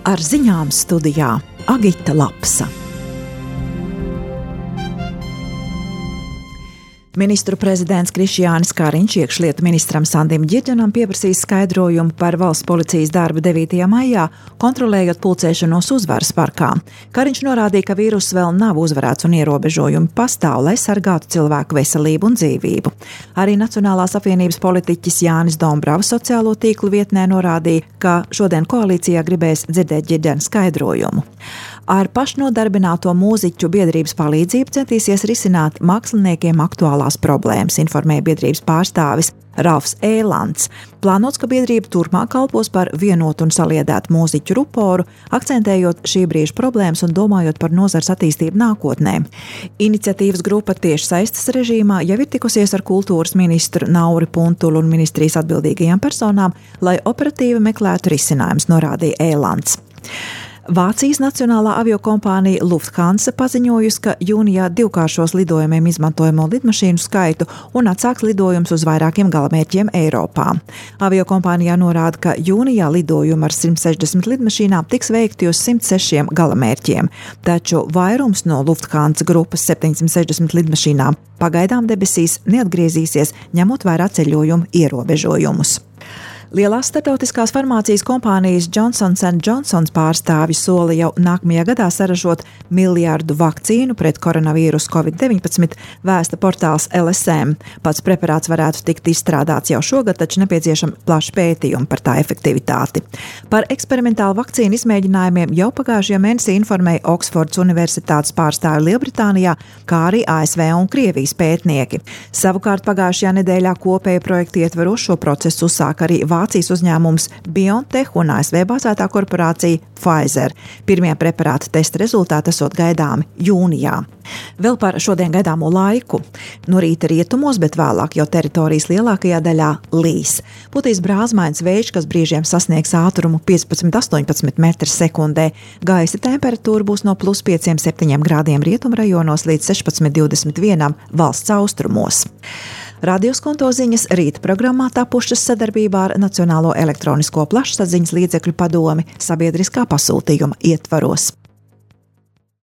Ar ziņām studijā Agita Lapsa. Ministru prezidents Krišjānis Kariņš iekšlietu ministram Sandim Ģirģenam pieprasīs skaidrojumu par valsts policijas darbu 9. maijā, kontrolējot pulcēšanos Uzvaras parkā. Kariņš norādīja, ka vīruss vēl nav uzvarēts un ierobežojumi pastāv, lai sargātu cilvēku veselību un dzīvību. Arī Nacionālās apvienības politiķis Jānis Dombravs sociālo tīklu vietnē norādīja, ka šodien koalīcijā gribēs dzirdēt Ģirģena skaidrojumu. Ar pašnodarbināto mūziķu biedrības palīdzību centīsies risināt māksliniekiem aktuālās problēmas, informēja biedrības pārstāvis Ralfs Ēlants. Plānots, ka biedrība turpmāk kalpos par vienotu un saliedētu mūziķu ruporu, akcentējot šī brīža problēmas un domājot par nozares attīstību nākotnē. Iniciatīvas grupa tieši saistes režīmā jau ir tikusies ar kultūras ministru Nauri Puntulu un ministrijas atbildīgajām personām, lai operatīvi meklētu risinājumus, norādīja Ēlants. Vācijas nacionālā aviokompānija Lufthansa paziņojusi, ka jūnijā divkāršos lidojumiem izmantojamo lidmašīnu skaitu un atsāks lidojums uz vairākiem galamērķiem Eiropā. Aviokompānijā norāda, ka jūnijā lidojumi ar 160 lidmašīnām tiks veikti uz 106 galamērķiem, taču vairums no Lufthansa grupas 760 lidmašīnām pagaidām debesīs neatgriezīsies, ņemot vērā ceļojumu ierobežojumus. Lielās starptautiskās farmācijas kompānijas Johnson & Johnson pārstāvji sola jau nākamajā gadā saražot 1 miljardu vakcīnu pret koronavīrusu COVID-19, vēsta portāls LSM. Pats preparāts varētu tikt izstrādāts jau šogad, taču nepieciešama plaša pētījuma par tā efektivitāti. Par eksperimentālu vakcīnu izmēģinājumiem jau pagājušajā mēnesī informēja Oksfordas Universitātes pārstāvji Lielbritānijā, kā arī ASV un Krievijas pētnieki. Savukārt pagājušajā nedēļā kopēju projektu ietveros šo procesu uzsāk arī Vācijas uzņēmums BioNTech un ASV bāzētā korporācija Pfizer. Pirmie preparāta testa rezultāti esot gaidāmi jūnijā. Vēl par šodien gaidāmo laiku. No rīta rietumos, bet vēlāk jau teritorijas lielākajā daļā līs. Putīs brāzmains vējš, kas brīžiem sasniegs ātrumu 15–18 metri sekundē. Gaisa temperatūra būs no +5–7 grādiem rietumrajonos līdz 16–21 valsts austrumos. Radioskonto ziņas rīta programmā tapušas sadarbībā ar Nacionālo elektronisko plašsaziņas līdzekļu padomi sabiedriskā pasūtījuma ietvaros.